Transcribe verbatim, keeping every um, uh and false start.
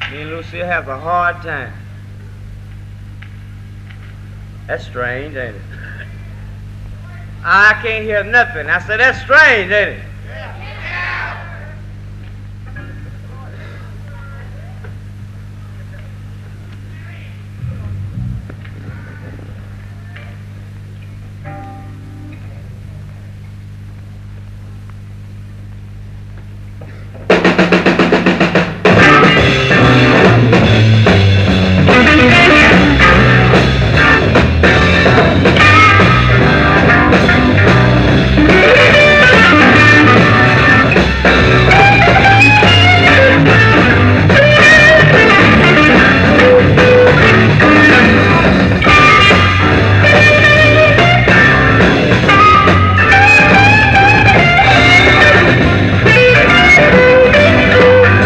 Me and Lucille have a hard time. That's strange, ain't it? I can't hear nothing. I said, that's strange, ain't it?